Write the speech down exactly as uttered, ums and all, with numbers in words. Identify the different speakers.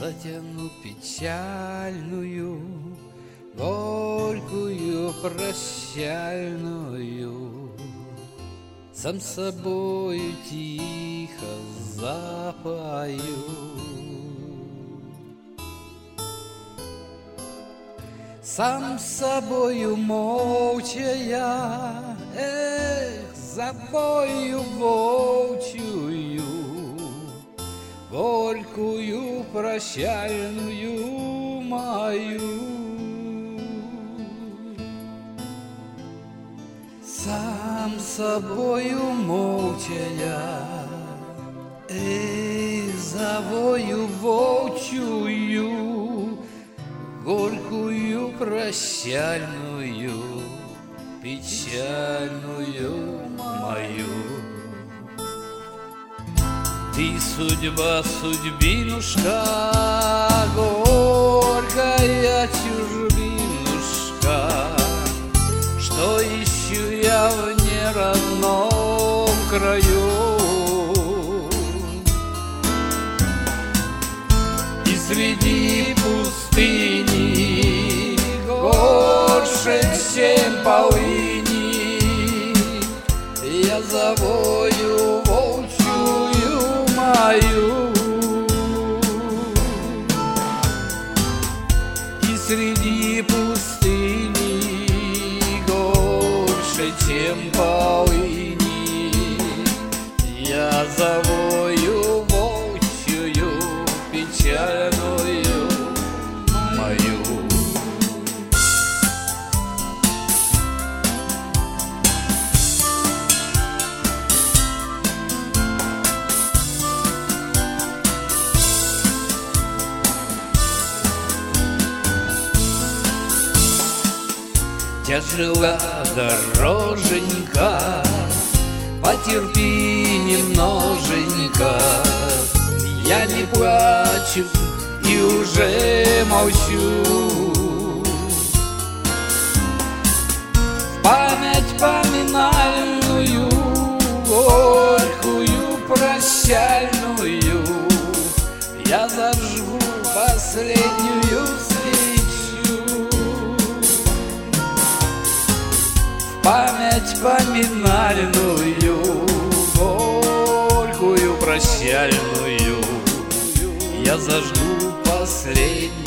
Speaker 1: затяну печальную, горькую, прощальную, сам собою тихо запою. Сам с собою молча я, эх, запою волчую, горькую, прощальную мою. Сам с собою молча я, эх, завою волчую, горькую, прощальную, печальную мою. Ты судьба, судьбинушка, горькая чужбинушка, что ищу я в неродном краю. И среди пустыни горше, чем полыни, я завою волчую мою. И среди пустыни горше, чем полыни, я завою волчую, печальную мою. Тяжела дороженька, потерпи немноженько. Я не плачу и уже молчу. В память поминальную, горькую, прощальную, я зажгу последнюю свечу. В память поминальную, горькую, прощальную, я зажгу последнюю